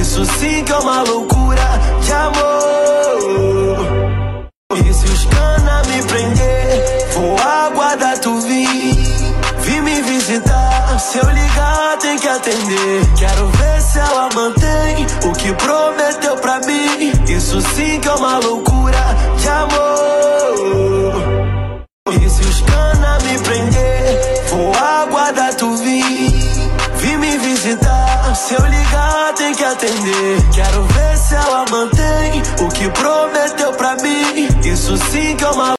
Isso sim que é uma loucura de amor. E se os cana me prender, vou aguardar tu vir me visitar. Se eu ligar tem que atender. Quero ver se ela mantém o que prometeu pra mim. Isso sim que é uma loucura de amor. E se os cana me prender, vou aguardar tu vir me visitar. Se eu ligar tem que atender. Quero ver se ela mantém o que prometeu pra mim. Isso sim que é uma